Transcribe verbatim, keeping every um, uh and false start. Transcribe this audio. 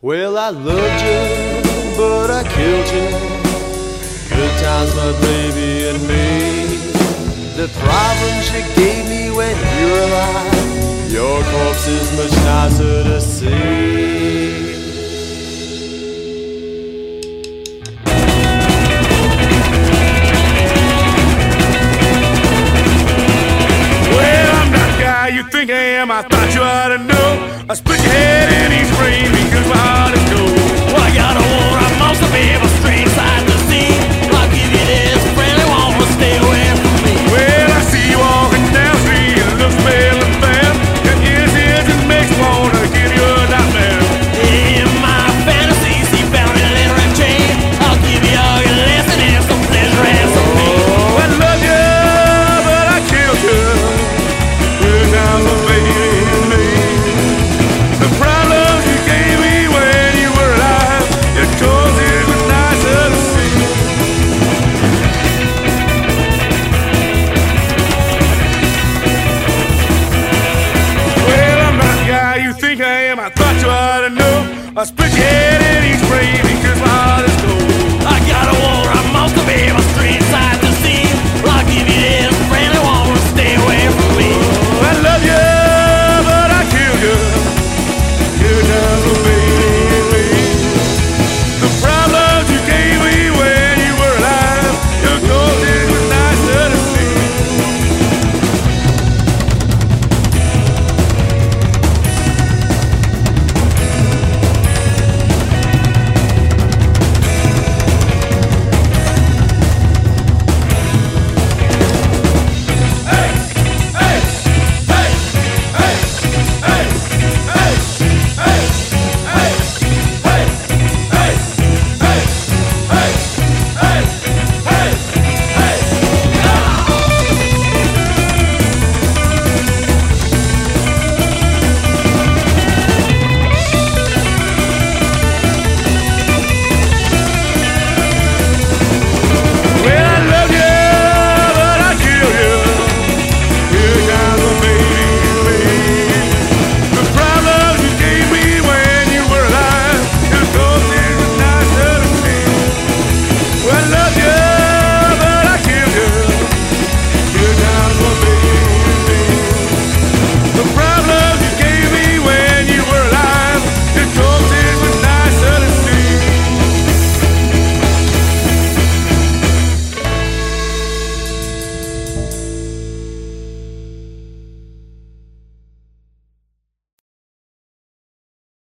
Well, I loved you, but I killed you. Good times, my baby and me. The problems you gave me when you were alive, your corpse is much nicer to see. Well, I'm not the guy you think I am. I thought you ought to know. I split your head in each brain because my heart is cold. Well, I got a war, I must have been a straight side to see. I'll give you this friendly one, but stay away from me. Well, I see you walking down the street, it looks pale and fair. Your ears, ears, it makes me wanna give you a nightmare. In my fantasy, see found in a letter and chain. I'll give you all your lesson and some pleasure and some pain. Oh, I love you, but I killed you. Good times, my baby and me. The problems you gave me when you were alive, your cause is nicer to see. Well, I'm not the guy you think I am. I thought you ought to know. I split your